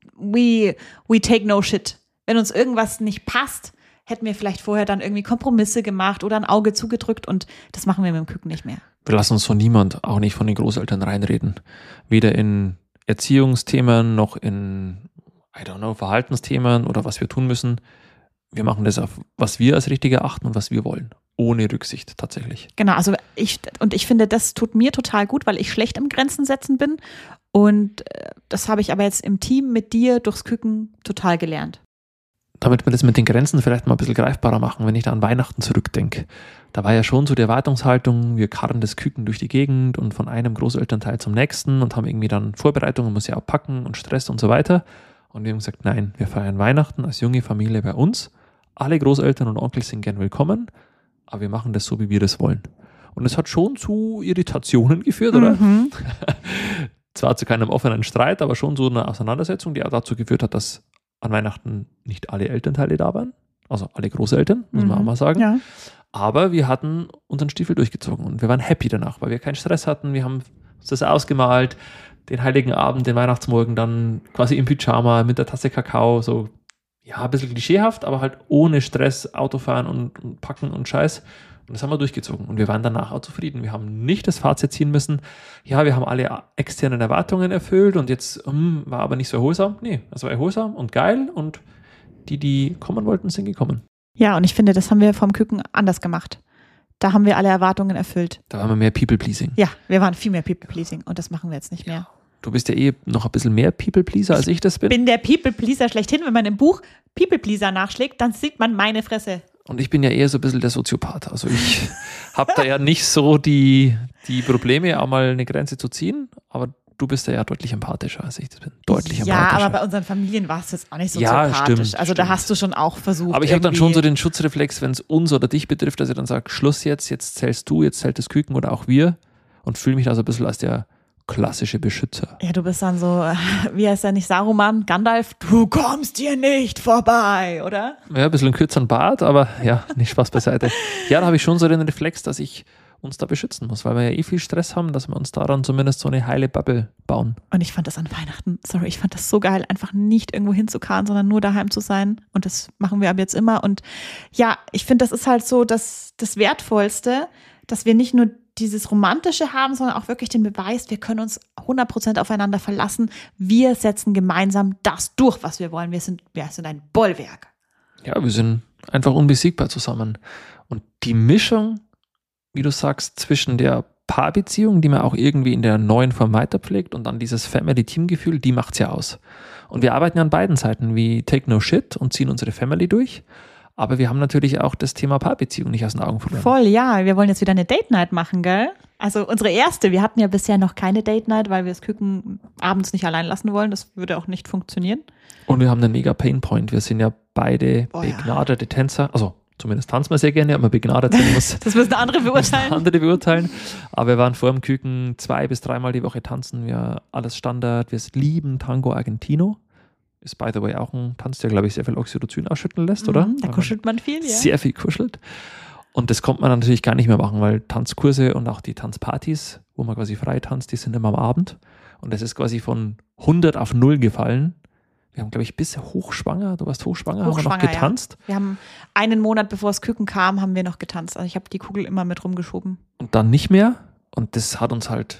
we, we take no shit. Wenn uns irgendwas nicht passt, hätten wir vielleicht vorher dann irgendwie Kompromisse gemacht oder ein Auge zugedrückt und das machen wir mit dem Küken nicht mehr. Wir lassen uns von niemand, auch nicht von den Großeltern reinreden. Weder in Erziehungsthemen noch in, I don't know, Verhaltensthemen oder was wir tun müssen. Wir machen das auf, was wir als richtig erachten und was wir wollen. Ohne Rücksicht tatsächlich. Genau, also ich, und ich finde, das tut mir total gut, weil ich schlecht im Grenzen setzen bin und das habe ich aber jetzt im Team mit dir durchs Küken total gelernt. Damit wir das mit den Grenzen vielleicht mal ein bisschen greifbarer machen, wenn ich da an Weihnachten zurückdenke. Da war ja schon so die Erwartungshaltung, wir karren das Küken durch die Gegend und von einem Großelternteil zum nächsten und haben irgendwie dann Vorbereitungen, muss ja auch packen und Stress und so weiter. Und wir haben gesagt, nein, wir feiern Weihnachten als junge Familie bei uns. Alle Großeltern und Onkel sind gern willkommen, aber wir machen das so, wie wir das wollen. Und es hat schon zu Irritationen geführt, oder? Mhm. Zwar zu keinem offenen Streit, aber schon so eine Auseinandersetzung, die auch dazu geführt hat, dass an Weihnachten nicht alle Elternteile da waren, also alle Großeltern, muss man Mhm. auch mal sagen. Ja. Aber wir hatten unseren Stiefel durchgezogen und wir waren happy danach, weil wir keinen Stress hatten. Wir haben uns das ausgemalt, den Heiligen Abend, den Weihnachtsmorgen dann quasi im Pyjama mit der Tasse Kakao, so ja, ein bisschen klischeehaft, aber halt ohne Stress, Autofahren und, und Packen und Scheiß. Und das haben wir durchgezogen und wir waren danach auch zufrieden. Wir haben nicht das Fazit ziehen müssen, ja, wir haben alle externen Erwartungen erfüllt und jetzt hm, war aber nicht so erholsam. Nee, es war erholsam und geil und die, die kommen wollten, sind gekommen. Ja, und ich finde, das haben wir vom Küken anders gemacht. Da haben wir alle Erwartungen erfüllt. Da waren wir mehr People-Pleasing. Ja, wir waren viel mehr People-Pleasing und das machen wir jetzt nicht mehr. Du bist ja eh noch ein bisschen mehr People-Pleaser, als ich das bin. Ich bin der People-Pleaser schlechthin. Wenn man im Buch People-Pleaser nachschlägt, dann sieht man meine Fresse. Und ich bin ja eher so ein bisschen der Soziopath. Also ich habe da ja nicht so die, die Probleme, auch mal eine Grenze zu ziehen, aber du bist ja deutlich empathischer als ich. Das bin deutlich Ja, empathischer. aber bei unseren Familien war es jetzt auch nicht so Ja, sympathisch. stimmt, also da stimmt. hast du schon auch versucht. Aber ich habe dann schon so irgendwie- den Schutzreflex, wenn es uns oder dich betrifft, dass ich dann sage, Schluss jetzt, jetzt zählst du, jetzt zählt das Küken oder auch wir und fühle mich da so ein bisschen als der klassische Beschützer. Ja, du bist dann so, äh, wie heißt der nicht, Saruman, Gandalf, du kommst hier nicht vorbei, oder? Ja, ein bisschen einen kürzeren Bart, aber ja, nicht Spaß beiseite. Ja, da habe ich schon so den Reflex, dass ich uns da beschützen muss, weil wir ja eh viel Stress haben, dass wir uns daran zumindest so eine heile Bubble bauen. Und ich fand das an Weihnachten, sorry, ich fand das so geil, einfach nicht irgendwo hinzukarren, sondern nur daheim zu sein. Und das machen wir ab jetzt immer. Und ja, ich finde, das ist halt so das, das Wertvollste, dass wir nicht nur dieses Romantische haben, sondern auch wirklich den Beweis, wir können uns hundert Prozent aufeinander verlassen. Wir setzen gemeinsam das durch, was wir wollen. Wir sind, wir sind ein Bollwerk. Ja, wir sind einfach unbesiegbar zusammen. Und die Mischung, wie du sagst, zwischen der Paarbeziehung, die man auch irgendwie in der neuen Form weiterpflegt und dann dieses Family-Team-Gefühl, die macht's ja aus. Und wir arbeiten ja an beiden Seiten, wie Take No Shit und ziehen unsere Family durch. Aber wir haben natürlich auch das Thema Paarbeziehung nicht aus den Augen verloren. Voll, ja. Wir wollen jetzt wieder eine Date-Night machen, gell? Also unsere erste. Wir hatten ja bisher noch keine Date-Night, weil wir das Küken abends nicht allein lassen wollen. Das würde auch nicht funktionieren. Und wir haben einen mega Painpoint. Wir sind ja beide Boah, ja. begnadete Tänzer. Also zumindest tanzen wir sehr gerne, aber begnadet sein muss. Das müssen andere beurteilen. Andere beurteilen. Aber wir waren vor dem Küken zwei bis dreimal die Woche tanzen. Wir alles Standard. Wir lieben Tango Argentino. Ist by the way auch ein Tanz, der glaube ich sehr viel Oxytocin ausschütten lässt, oder? Mhm, da kuschelt man viel, ja. Sehr viel kuschelt. Und das kommt man natürlich gar nicht mehr machen, weil Tanzkurse und auch die Tanzpartys, wo man quasi frei tanzt, die sind immer am Abend. Und das ist quasi von hundert auf null gefallen. Wir haben, glaube ich, bis hochschwanger, du warst hochschwanger, haben wir noch Hochschwanger, getanzt. Ja. Wir haben einen Monat, bevor das Küken kam, haben wir noch getanzt. Also ich habe die Kugel immer mit rumgeschoben. Und dann nicht mehr. Und das hat uns halt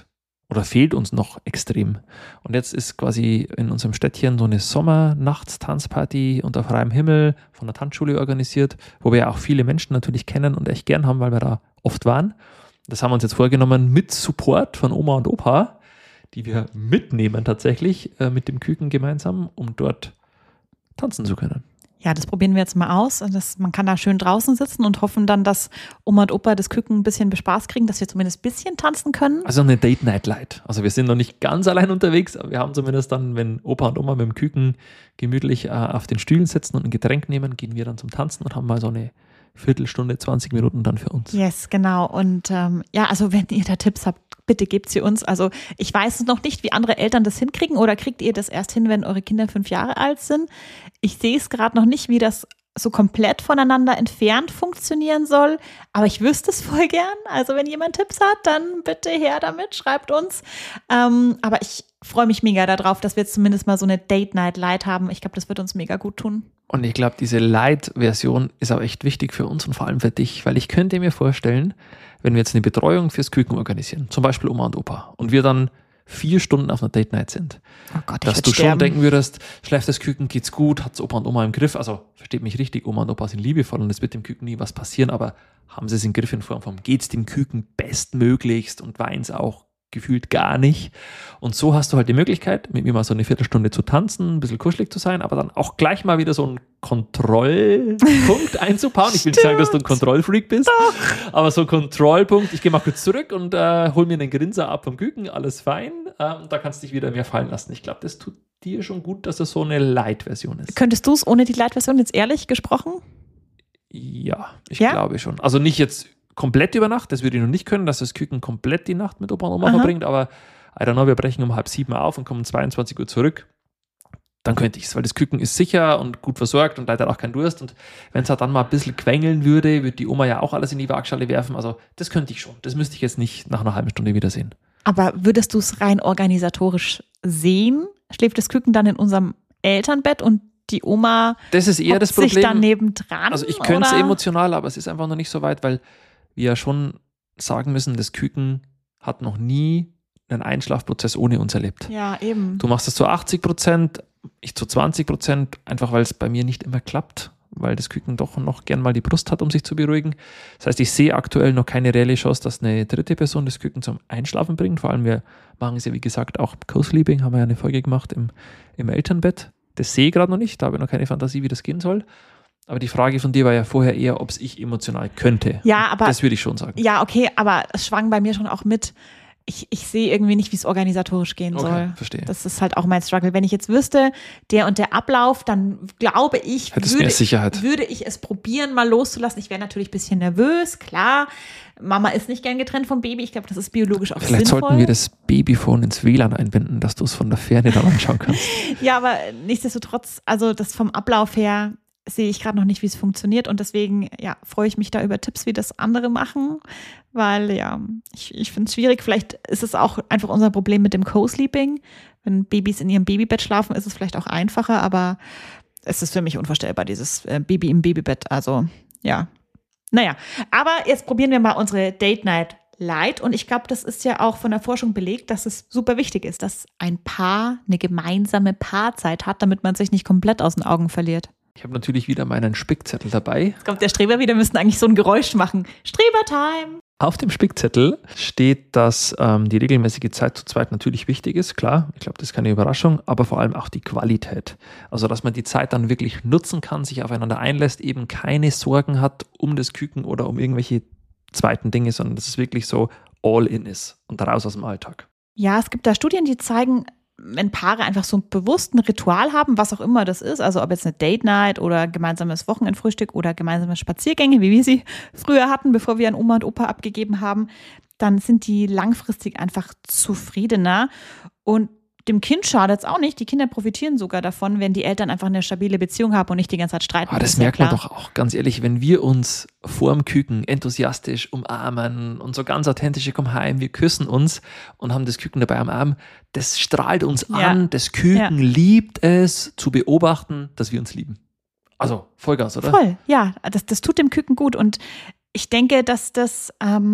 oder fehlt uns noch extrem. Und jetzt ist quasi in unserem Städtchen so eine Sommernachtstanzparty unter freiem Himmel von der Tanzschule organisiert, wo wir ja auch viele Menschen natürlich kennen und echt gern haben, weil wir da oft waren. Das haben wir uns jetzt vorgenommen mit Support von Oma und Opa, die wir mitnehmen tatsächlich äh, mit dem Küken gemeinsam, um dort tanzen zu können. Ja, das probieren wir jetzt mal aus. Das, man kann da schön draußen sitzen und hoffen dann, dass Oma und Opa das Küken ein bisschen bespaßt kriegen, dass wir zumindest ein bisschen tanzen können. Also eine Date-Night-Light. Also wir sind noch nicht ganz allein unterwegs, aber wir haben zumindest dann, wenn Opa und Oma mit dem Küken gemütlich äh, auf den Stühlen sitzen und ein Getränk nehmen, gehen wir dann zum Tanzen und haben mal so eine Viertelstunde, zwanzig Minuten dann für uns. Yes, genau. Und ähm, ja, also wenn ihr da Tipps habt, bitte gebt sie uns. Also ich weiß noch nicht, wie andere Eltern das hinkriegen, oder kriegt ihr das erst hin, wenn eure Kinder fünf Jahre alt sind? Ich sehe es gerade noch nicht, wie das so komplett voneinander entfernt funktionieren soll, aber ich wüsste es voll gern. Also wenn jemand Tipps hat, dann bitte her damit, schreibt uns. Ähm, aber ich freue mich mega darauf, dass wir jetzt zumindest mal so eine Date-Night-Light haben. Ich glaube, das wird uns mega gut tun. Und ich glaube, diese Light-Version ist auch echt wichtig für uns und vor allem für dich, weil ich könnte mir vorstellen, wenn wir jetzt eine Betreuung fürs Küken organisieren, zum Beispiel Oma und Opa, und wir dann vier Stunden auf einer Date-Night sind, oh Gott, ich dass du sterben. schon denken würdest, schläft das Küken, geht's gut, hat's Opa und Oma im Griff, also versteht mich richtig, Oma und Opa sind liebevoll und es wird dem Küken nie was passieren, aber haben sie es im Griff in Form von, geht's dem Küken bestmöglichst und weint's auch gefühlt gar nicht. Und so hast du halt die Möglichkeit, mit mir mal so eine Viertelstunde zu tanzen, ein bisschen kuschelig zu sein, aber dann auch gleich mal wieder so einen Kontrollpunkt einzubauen. Ich will nicht sagen, dass du ein Kontrollfreak bist, Doch. aber so ein Kontrollpunkt, ich gehe mal kurz zurück und äh, hol mir einen Grinser ab vom Küken, alles fein. Ähm, da kannst du dich wieder mehr fallen lassen. Ich glaube, das tut dir schon gut, dass das so eine Light-Version ist. Könntest du es ohne die Light-Version jetzt ehrlich gesprochen? Ja, ich ja? glaube schon. Also nicht jetzt komplett über Nacht, das würde ich noch nicht können, dass das Küken komplett die Nacht mit Opa und Oma Aha. verbringt, aber I don't know, wir brechen um halb sieben auf und kommen um zweiundzwanzig Uhr zurück, dann könnte ich es, weil das Küken ist sicher und gut versorgt und leider auch keinen Durst, und wenn es halt dann mal ein bisschen quengeln würde, würde die Oma ja auch alles in die Waagschale werfen, also das könnte ich schon, das müsste ich jetzt nicht nach einer halben Stunde wiedersehen. Aber würdest du es rein organisatorisch sehen? Schläft das Küken dann in unserem Elternbett und die Oma das ist eher das Problem. sich dann nebendran? Also ich könnte es emotional, aber es ist einfach noch nicht so weit, weil wir ja schon sagen müssen, das Küken hat noch nie einen Einschlafprozess ohne uns erlebt. Ja, eben. Du machst es zu achtzig Prozent, ich zu zwanzig Prozent, einfach weil es bei mir nicht immer klappt, weil das Küken doch noch gern mal die Brust hat, um sich zu beruhigen. Das heißt, ich sehe aktuell noch keine reelle Chance, dass eine dritte Person das Küken zum Einschlafen bringt. Vor allem, wir machen es ja, wie gesagt, auch Co-Sleeping, haben wir ja eine Folge gemacht im, im Elternbett. Das sehe ich gerade noch nicht, da habe ich noch keine Fantasie, wie das gehen soll. Aber die Frage von dir war ja vorher eher, ob es ich emotional könnte. Ja, aber. Das würde ich schon sagen. Ja, okay, aber es schwang bei mir schon auch mit. Ich, ich sehe irgendwie nicht, wie es organisatorisch gehen okay, soll. Verstehe. Das ist halt auch mein Struggle. Wenn ich jetzt wüsste, der und der Ablauf, dann glaube ich, würde, mehr Sicherheit. würde ich es probieren, mal loszulassen. Ich wäre natürlich ein bisschen nervös, klar. Mama ist nicht gern getrennt vom Baby. Ich glaube, das ist biologisch auch Vielleicht sinnvoll. sollten wir das Babyphone ins W L A N einbinden, dass du es von der Ferne dann anschauen kannst. Ja, aber nichtsdestotrotz, also das vom Ablauf her sehe ich gerade noch nicht, wie es funktioniert, und deswegen ja, freue ich mich da über Tipps, wie das andere machen, weil ja, ich, ich finde es schwierig. Vielleicht ist es auch einfach unser Problem mit dem Co-Sleeping. Wenn Babys in ihrem Babybett schlafen, ist es vielleicht auch einfacher, aber es ist für mich unvorstellbar, dieses äh, Baby im Babybett. Also ja, naja, aber jetzt probieren wir mal unsere Date Night Light, und ich glaube, das ist ja auch von der Forschung belegt, dass es super wichtig ist, dass ein Paar eine gemeinsame Paarzeit hat, damit man sich nicht komplett aus den Augen verliert. Ich habe natürlich wieder meinen Spickzettel dabei. Jetzt kommt der Streber wieder, müssten eigentlich so ein Geräusch machen. Streber-Time! Auf dem Spickzettel steht, dass ähm, die regelmäßige Zeit zu zweit natürlich wichtig ist, klar. Ich glaube, das ist keine Überraschung, aber vor allem auch die Qualität. Also, dass man die Zeit dann wirklich nutzen kann, sich aufeinander einlässt, eben keine Sorgen hat um das Küken oder um irgendwelche zweiten Dinge, sondern dass es wirklich so all in ist und raus aus dem Alltag. Ja, es gibt da Studien, die zeigen, wenn Paare einfach so bewusst ein Ritual haben, was auch immer das ist, also ob jetzt eine Date-Night oder gemeinsames Wochenendfrühstück oder gemeinsame Spaziergänge, wie wir sie früher hatten, bevor wir an Oma und Opa abgegeben haben, dann sind die langfristig einfach zufriedener. Und dem Kind schadet es auch nicht. Die Kinder profitieren sogar davon, wenn die Eltern einfach eine stabile Beziehung haben und nicht die ganze Zeit streiten. Aber das, das merkt man doch auch, ganz ehrlich, wenn wir uns vorm Küken enthusiastisch umarmen und so ganz authentische komm heim, wir küssen uns und haben das Küken dabei am Arm, das strahlt uns ja. an, das Küken ja. liebt es, zu beobachten, dass wir uns lieben. Also Vollgas, oder? Voll, ja, das, das tut dem Küken gut, und ich denke, dass das ähm,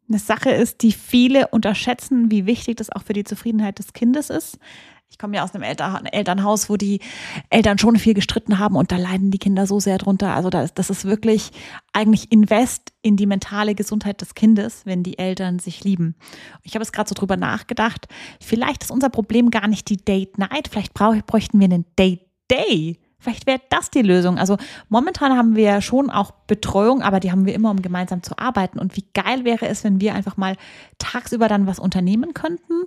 eine Sache ist, die viele unterschätzen, wie wichtig das auch für die Zufriedenheit des Kindes ist. Ich komme ja aus einem Eltern- Elternhaus, wo die Eltern schon viel gestritten haben und da leiden die Kinder so sehr drunter. Also das, das ist wirklich eigentlich Invest in die mentale Gesundheit des Kindes, wenn die Eltern sich lieben. Ich habe jetzt gerade so drüber nachgedacht, vielleicht ist unser Problem gar nicht die Date Night, vielleicht brauch, bräuchten wir einen Date Day. Vielleicht wäre das die Lösung. Also momentan haben wir ja schon auch Betreuung, aber die haben wir immer, um gemeinsam zu arbeiten. Und wie geil wäre es, wenn wir einfach mal tagsüber dann was unternehmen könnten,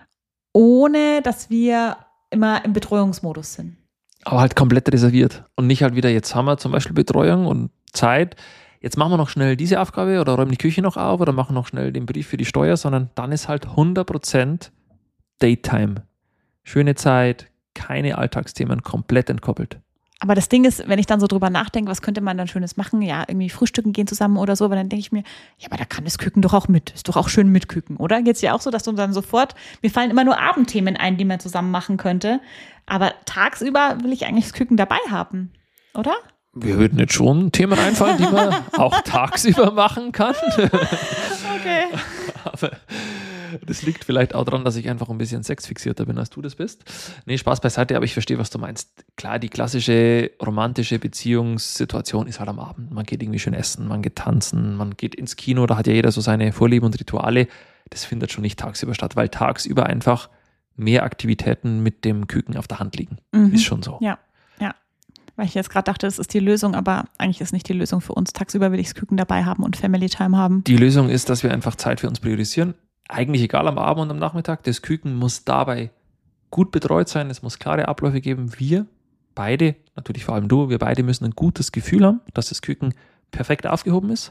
ohne dass wir immer im Betreuungsmodus sind. Aber halt komplett reserviert und nicht halt wieder, jetzt haben wir zum Beispiel Betreuung und Zeit, jetzt machen wir noch schnell diese Aufgabe oder räumen die Küche noch auf oder machen noch schnell den Brief für die Steuer, sondern dann ist halt hundert Prozent Daytime. Schöne Zeit, keine Alltagsthemen, komplett entkoppelt. Aber das Ding ist, wenn ich dann so drüber nachdenke, was könnte man dann Schönes machen? Ja, irgendwie frühstücken gehen zusammen oder so, aber dann denke ich mir, ja, aber da kann das Küken doch auch mit. Ist doch auch schön mit Küken, oder? Geht's ja auch so, dass du dann sofort, mir fallen immer nur Abendthemen ein, die man zusammen machen könnte. Aber tagsüber will ich eigentlich das Küken dabei haben, oder? Wir würden jetzt schon Themen einfallen, die man auch tagsüber machen kann. Okay. Aber das liegt vielleicht auch daran, dass ich einfach ein bisschen sexfixierter bin, als du das bist. Nee, Spaß beiseite, aber ich verstehe, was du meinst. Klar, die klassische romantische Beziehungssituation ist halt am Abend. Man geht irgendwie schön essen, man geht tanzen, man geht ins Kino, da hat ja jeder so seine Vorlieben und Rituale. Das findet schon nicht tagsüber statt, weil tagsüber einfach mehr Aktivitäten mit dem Küken auf der Hand liegen. Mhm. Ist schon so. Ja, ja. Weil ich jetzt gerade dachte, das ist die Lösung, aber eigentlich ist nicht die Lösung für uns. Tagsüber will ich das Küken dabei haben und Family Time haben. Die Lösung ist, dass wir einfach Zeit für uns priorisieren. Eigentlich egal am Abend und am Nachmittag. Das Küken muss dabei gut betreut sein. Es muss klare Abläufe geben. Wir beide, natürlich vor allem du, wir beide müssen ein gutes Gefühl haben, dass das Küken perfekt aufgehoben ist.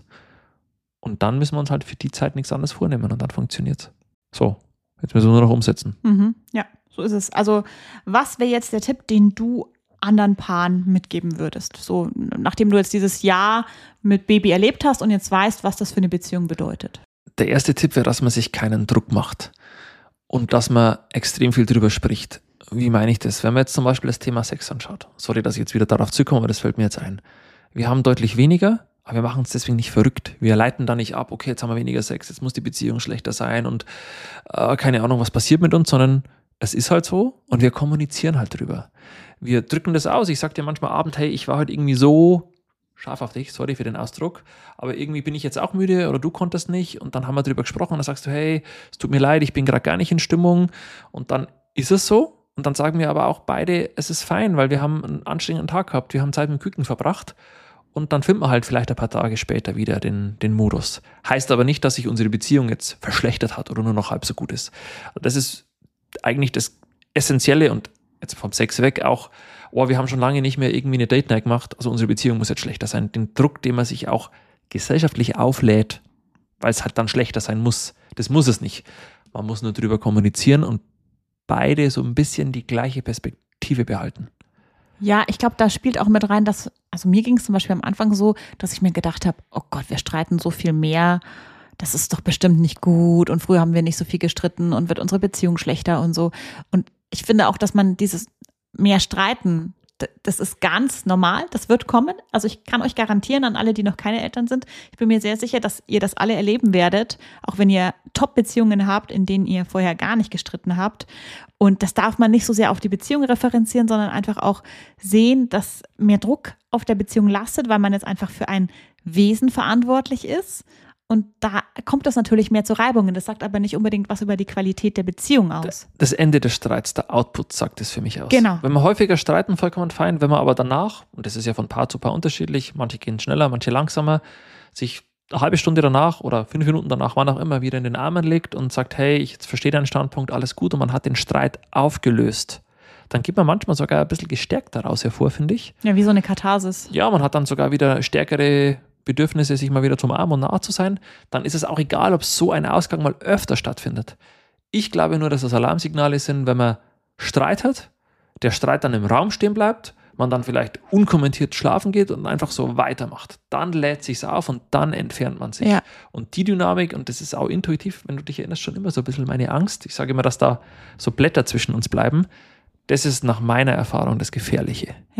Und dann müssen wir uns halt für die Zeit nichts anderes vornehmen und dann funktioniert es. So, jetzt müssen wir nur noch umsetzen. Mhm, ja, so ist es. Also was wäre jetzt der Tipp, den du anderen Paaren mitgeben würdest? So, nachdem du jetzt dieses Jahr mit Baby erlebt hast und jetzt weißt, was das für eine Beziehung bedeutet. Der erste Tipp wäre, dass man sich keinen Druck macht und dass man extrem viel drüber spricht. Wie meine ich das? Wenn man jetzt zum Beispiel das Thema Sex anschaut, sorry, dass ich jetzt wieder darauf zurückkomme, aber das fällt mir jetzt ein. Wir haben deutlich weniger, aber wir machen uns deswegen nicht verrückt. Wir leiten da nicht ab, okay, jetzt haben wir weniger Sex, jetzt muss die Beziehung schlechter sein und äh, keine Ahnung, was passiert mit uns, sondern es ist halt so und wir kommunizieren halt drüber. Wir drücken das aus. Ich sage dir manchmal abend, hey, ich war heute irgendwie so scharf auf dich, sorry für den Ausdruck, aber irgendwie bin ich jetzt auch müde oder du konntest nicht und dann haben wir drüber gesprochen und dann sagst du, hey, es tut mir leid, ich bin gerade gar nicht in Stimmung und dann ist es so und dann sagen wir aber auch beide, es ist fein, weil wir haben einen anstrengenden Tag gehabt, wir haben Zeit mit dem Küken verbracht und dann finden wir halt vielleicht ein paar Tage später wieder den, den Modus. Heißt aber nicht, dass sich unsere Beziehung jetzt verschlechtert hat oder nur noch halb so gut ist. Das ist eigentlich das Essentielle und jetzt vom Sex weg auch, oh, wir haben schon lange nicht mehr irgendwie eine Date Night gemacht, also unsere Beziehung muss jetzt schlechter sein. Den Druck, den man sich auch gesellschaftlich auflädt, weil es halt dann schlechter sein muss, das muss es nicht. Man muss nur drüber kommunizieren und beide so ein bisschen die gleiche Perspektive behalten. Ja, ich glaube, da spielt auch mit rein, dass, also mir ging es zum Beispiel am Anfang so, dass ich mir gedacht habe, oh Gott, wir streiten so viel mehr, das ist doch bestimmt nicht gut und früher haben wir nicht so viel gestritten und wird unsere Beziehung schlechter und so. Und ich finde auch, dass man dieses mehr Streiten, das ist ganz normal, das wird kommen. Also ich kann euch garantieren an alle, die noch keine Eltern sind, ich bin mir sehr sicher, dass ihr das alle erleben werdet, auch wenn ihr Top-Beziehungen habt, in denen ihr vorher gar nicht gestritten habt. Und das darf man nicht so sehr auf die Beziehung referenzieren, sondern einfach auch sehen, dass mehr Druck auf der Beziehung lastet, weil man jetzt einfach für ein Wesen verantwortlich ist. Und da kommt das natürlich mehr zu Reibungen. Das sagt aber nicht unbedingt was über die Qualität der Beziehung aus. Das Ende des Streits, der Output sagt es für mich aus. Genau. Wenn wir häufiger streiten, vollkommen fein. Wenn wir aber danach, und das ist ja von Paar zu Paar unterschiedlich, manche gehen schneller, manche langsamer, sich eine halbe Stunde danach oder fünf Minuten danach, wann auch immer, wieder in den Armen legt und sagt, hey, ich verstehe deinen Standpunkt, alles gut und man hat den Streit aufgelöst, dann geht man manchmal sogar ein bisschen gestärkt daraus hervor, finde ich. Ja, wie so eine Katharsis. Ja, man hat dann sogar wieder stärkere Bedürfnisse, sich mal wieder zum Arm und nah zu sein, dann ist es auch egal, ob so ein Ausgang mal öfter stattfindet. Ich glaube nur, dass das Alarmsignale sind, wenn man Streit hat, der Streit dann im Raum stehen bleibt, man dann vielleicht unkommentiert schlafen geht und einfach so weitermacht. Dann lädt sich's auf und dann entfernt man sich. Ja. Und die Dynamik, und das ist auch intuitiv, wenn du dich erinnerst, schon immer so ein bisschen meine Angst. Ich sage immer, dass da so Blätter zwischen uns bleiben. Das ist nach meiner Erfahrung das Gefährliche. Ja.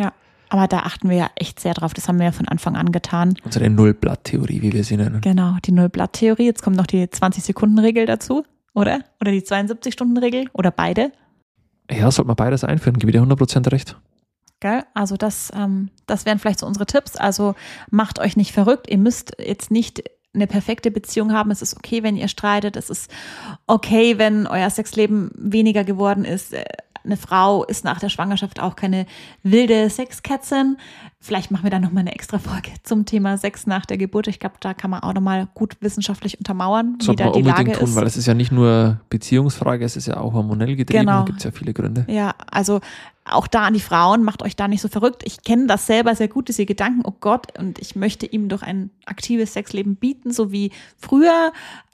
Aber da achten wir ja echt sehr drauf. Das haben wir ja von Anfang an getan. Unsere Null-Blatt-Theorie, wie wir sie nennen. Genau, die Null-Blatt-Theorie. Jetzt kommt noch die zwanzig-Sekunden-Regel dazu, oder? Oder die zweiundsiebzig-Stunden-Regel oder beide. Ja, sollte man beides einführen, gebe ich dir hundert Prozent recht. Gell? Also das, ähm, das wären vielleicht so unsere Tipps. Also macht euch nicht verrückt. Ihr müsst jetzt nicht eine perfekte Beziehung haben. Es ist okay, wenn ihr streitet. Es ist okay, wenn euer Sexleben weniger geworden ist. Eine Frau ist nach der Schwangerschaft auch keine wilde Sexkätzin. Vielleicht machen wir da nochmal eine extra Folge zum Thema Sex nach der Geburt. Ich glaube, da kann man auch nochmal gut wissenschaftlich untermauern, wie da die Lage ist. Tun, weil es ist ja nicht nur Beziehungsfrage, es ist ja auch hormonell getrieben. Genau. Da gibt es ja viele Gründe. Ja, also auch da an die Frauen, macht euch da nicht so verrückt. Ich kenne das selber sehr gut, diese Gedanken, oh Gott, und ich möchte ihm doch ein aktives Sexleben bieten, so wie früher.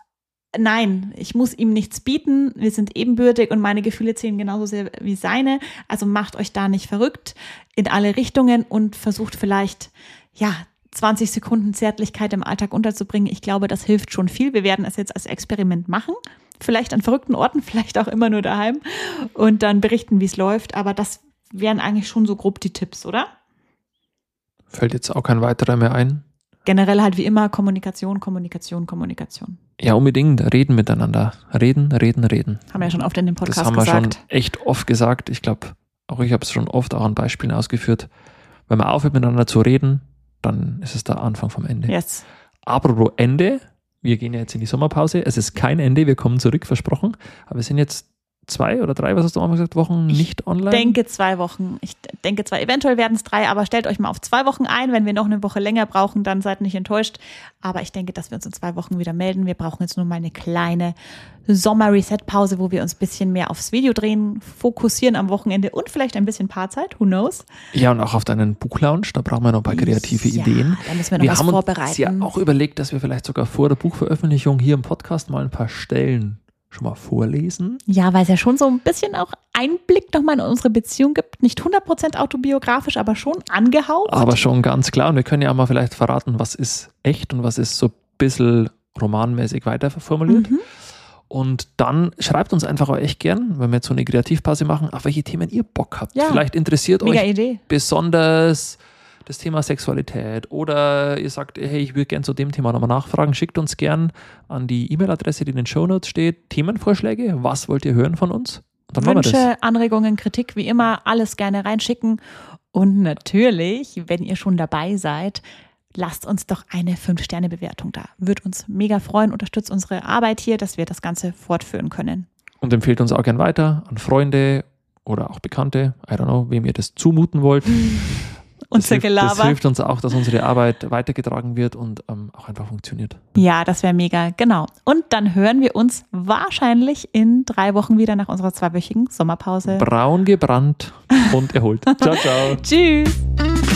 Nein, ich muss ihm nichts bieten. Wir sind ebenbürtig und meine Gefühle zählen genauso sehr wie seine. Also macht euch da nicht verrückt in alle Richtungen und versucht vielleicht, ja, zwanzig Sekunden Zärtlichkeit im Alltag unterzubringen. Ich glaube, das hilft schon viel. Wir werden es jetzt als Experiment machen. Vielleicht an verrückten Orten, vielleicht auch immer nur daheim und dann berichten, wie es läuft. Aber das wären eigentlich schon so grob die Tipps, oder? Fällt jetzt auch kein weiterer mehr ein? Generell halt wie immer Kommunikation, Kommunikation, Kommunikation. Ja, unbedingt. Reden miteinander. Reden, reden, reden. Haben wir ja schon oft in dem Podcast gesagt. Das haben wir gesagt. schon echt oft gesagt. Ich glaube, auch ich habe es schon oft auch an Beispielen ausgeführt. Wenn man aufhört, miteinander zu reden, dann ist es der Anfang vom Ende. Yes. Apropos Ende. Wir gehen ja jetzt in die Sommerpause. Es ist kein Ende. Wir kommen zurück, versprochen. Aber wir sind jetzt zwei oder drei, was hast du auch mal gesagt, Wochen nicht online? Ich denke zwei Wochen. Ich denke zwei, eventuell werden es drei, aber stellt euch mal auf zwei Wochen ein. Wenn wir noch eine Woche länger brauchen, dann seid nicht enttäuscht. Aber ich denke, dass wir uns in zwei Wochen wieder melden. Wir brauchen jetzt nur mal eine kleine Sommer-Reset-Pause, wo wir uns ein bisschen mehr aufs Videodrehen fokussieren am Wochenende und vielleicht ein bisschen Paarzeit, who knows? Ja, und auch auf deinen Buchlounge, da brauchen wir noch ein paar kreative ja, Ideen. Da müssen wir noch wir was haben vorbereiten. uns ja auch überlegt, dass wir vielleicht sogar vor der Buchveröffentlichung hier im Podcast mal ein paar Stellen schon mal vorlesen. Ja, weil es ja schon so ein bisschen auch Einblick nochmal in unsere Beziehung gibt. Nicht hundert Prozent autobiografisch, aber schon angehaucht. Aber schon ganz klar. Und wir können ja auch mal vielleicht verraten, was ist echt und was ist so ein bisschen romanmäßig weiter formuliert. Mhm. Und dann schreibt uns einfach auch echt gern, wenn wir jetzt so eine Kreativpause machen, auf welche Themen ihr Bock habt. Ja, vielleicht interessiert euch Idee. besonders das Thema Sexualität oder ihr sagt, hey, ich würde gerne zu dem Thema nochmal nachfragen, schickt uns gern an die E-Mail-Adresse, die in den Shownotes steht, Themenvorschläge, was wollt ihr hören von uns? Und dann Wünsche, machen wir das. Anregungen, Kritik, wie immer, alles gerne reinschicken und natürlich, wenn ihr schon dabei seid, lasst uns doch eine fünf Sterne Bewertung da. Würde uns mega freuen, unterstützt unsere Arbeit hier, dass wir das Ganze fortführen können. Und empfehlt uns auch gern weiter an Freunde oder auch Bekannte, I don't know, wem ihr das zumuten wollt. Unser das, hilft, Gelaber. das hilft uns auch, dass unsere Arbeit weitergetragen wird und ähm, auch einfach funktioniert. Ja, das wäre mega, genau. Und dann hören wir uns wahrscheinlich in drei Wochen wieder nach unserer zweiwöchigen Sommerpause. Braun gebrannt und erholt. Ciao, ciao. Tschüss.